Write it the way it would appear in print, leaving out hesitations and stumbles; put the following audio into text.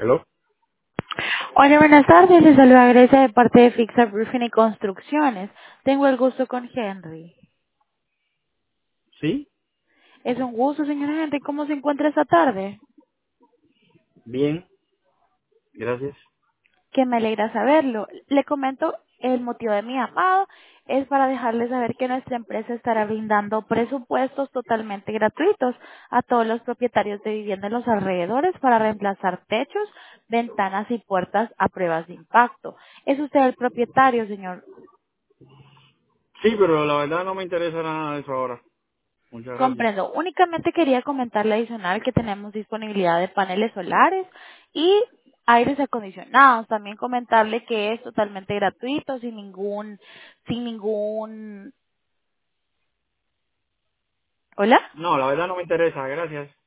¿Hello? Hola, buenas tardes. Les saluda Grecia de parte de Fixa Roofing y Construcciones. Tengo el gusto con Henry. ¿Sí? Es un gusto, señor Henry. ¿Cómo se encuentra esta tarde? Bien, gracias. Que me alegra saberlo. Le comento el motivo de mi llamado. Es para dejarles saber que nuestra empresa estará brindando presupuestos totalmente gratuitos a todos los propietarios de vivienda en los alrededores para reemplazar techos, ventanas y puertas a pruebas de impacto. ¿Es usted el propietario, señor? Sí, pero la verdad no me interesa nada de eso ahora. Muchas gracias. Comprendo. Únicamente quería comentarle adicional que tenemos disponibilidad de paneles solares y aires acondicionados. También comentarle que es totalmente gratuito, sin ningún, ¿hola? No, la verdad no me interesa, gracias.